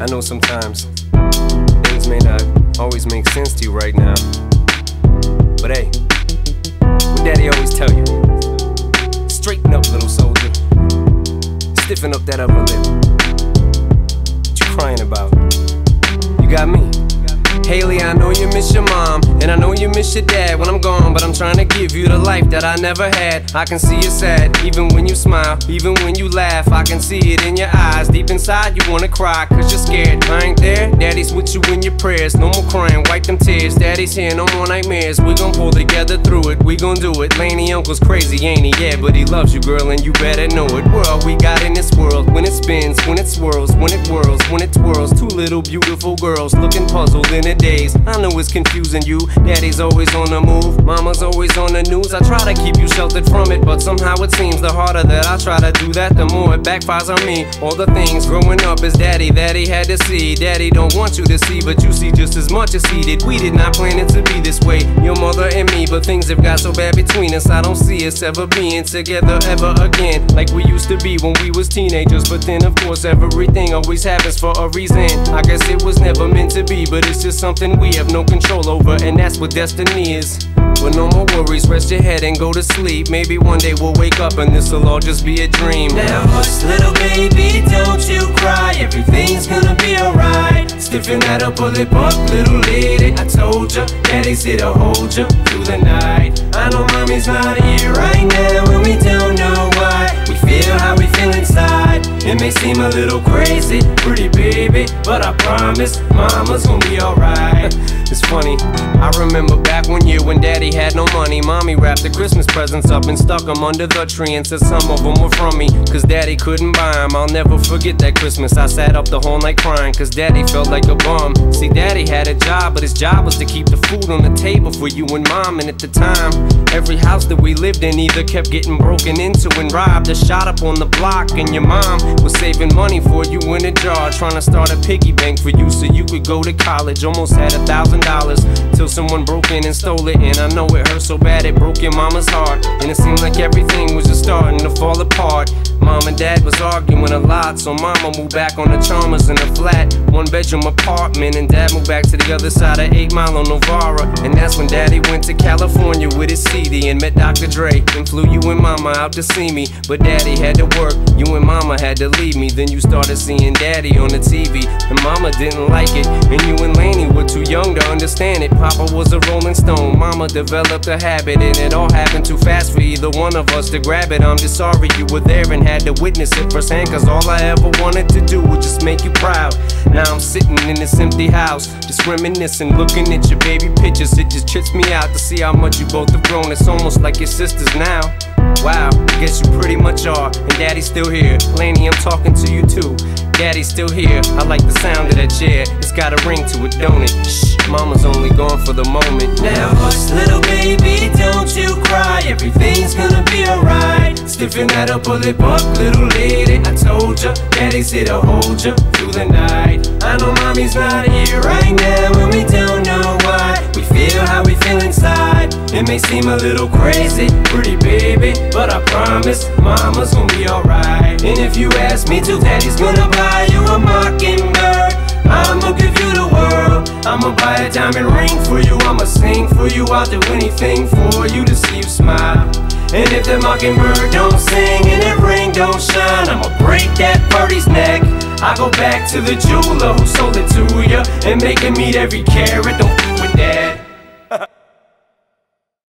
know sometimes things may not always make sense to you right now, but hey, what Daddy always tell you: straighten up, little soldier. Stiffen up that upper lip. What you crying about? You got me. Haley, I know you miss your mom, and I know you miss your dad when I'm gone, but I'm trying to give you the life that I never had. I can see you sad, even when you smile, even when you laugh. I can see it in your eyes, deep inside you wanna cry, cause you're scared. I ain't there, Daddy's with you in your prayers. No more crying, wipe them tears. Daddy's here, no more nightmares. We gon' pull together through it, we gon' do it. Laney uncle's crazy, ain't he? Yeah, but he loves you, girl, and you better know it. We're all we got in this world. When it spins, when it swirls, when it whirls, when it twirls. Two little beautiful girls looking puzzled in a daze. I know it's confusing you. Daddy's always on the move, mama's always on the news. I try to keep you sheltered from it, but somehow it seems the harder that I try to do that, the more it backfires on me. All the things growing up as daddy that he had to see, Daddy don't want you to see, but you see just as much as he did. We did not plan it to be this way, your mother and me, but things have got so bad between us. I don't see us ever being together ever again, like we used to be when we was teenagers. But then of course everything always happens for a reason. I guess it was never meant to be, but it's just something we have no control over, and that's what destiny is. But no more worries, rest your head and go to sleep. Maybe one day we'll wake up and this'll all just be a dream. Now hush, little baby, don't you cry. Everything's gonna be alright. Stiffen that upper lip up, little lady. I told ya, Daddy's here to hold ya through the night. I know mommy's not here right now, and we don't know why. We feel how we feel inside. It may seem a little crazy, pretty baby, but I promise mama's gonna be alright. It's funny, I remember back one year when Daddy had no money. Mommy wrapped the Christmas presents up and stuck them under the tree and said some of them were from me, cause Daddy couldn't buy them. I'll never forget that Christmas. I sat up the whole night crying, cause Daddy felt like a bum. See, Daddy had a job, but his job was to keep the food on the table for you and Mom. And at the time, every house that we lived in either kept getting broken into and robbed or shot up on the block. And your mom was saving money for you in a jar, trying to start a piggy bank for you so you could go to college. Almost had $1,000 till someone broke in and stole it. And I know it hurt so bad it broke your mama's heart, and it seemed like everything was just starting to fall apart. Mom and Dad was arguing a lot, so Mama moved back on the Chalmers in a flat, one-bedroom apartment, and Dad moved back to the other side of 8 Mile on Novara. And that's when Daddy went to California with his CD and met Dr. Dre and flew you and Mama out to see me. But Daddy had to work, you and Mama had to leave me. Then you started seeing Daddy on the TV, and Mama didn't like it, and you and Laney were too young to understand it. Papa was a Rolling Stone, Mama developed a habit, and it all happened too fast for either one of us to grab it. I'm just sorry you were there and had to witness it firsthand, cause all I ever wanted to do was just make you proud. Now I'm sitting in this empty house, just reminiscing, looking at your baby pictures. It just trips me out to see how much you both have grown. It's almost like your sisters now. Wow, I guess you pretty much are, and Daddy's still here. Laney, I'm talking to you too. Daddy's still here. I like the sound of that chair. It's got a ring to it, don't it? Shh, Mama's only gone for the moment. Now hush, little baby, don't you cry. Everything's gonna be alright. Stiffen that upper lip up, little lady. I told ya, Daddy's here to hold ya through the night. I know mommy's not here right now, and we don't know why. We feel how we feel inside. It may seem a little crazy, pretty baby, but I promise mama's gonna be alright. And if you ask me to, Daddy's gonna buy you a mockingbird. I'ma give you the world. I'ma buy a diamond ring for you. I'ma sing for you. I'll do anything for you to see you smile. And if that mockingbird don't sing and that ring don't shine, I'ma break that birdie's neck. I go back to the jeweler who sold it to ya and make him eat every carat. Don't f with that.